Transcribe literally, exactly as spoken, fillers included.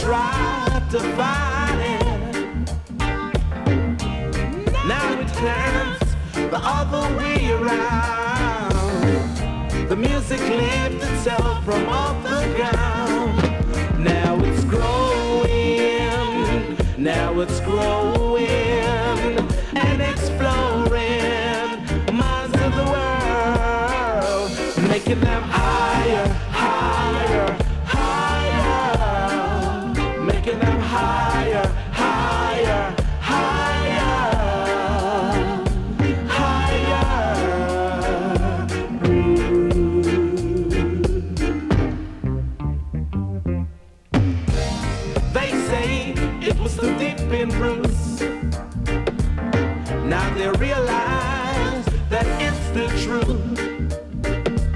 tried to fight it. Now it turns the other way around. The music lifts itself from off the ground. Now it's growing, now it's growing and exploring minds of the world, making them higher, higher, higher, making them higher, higher, higher, higher. They say it was too deep in Bruce. Now they realize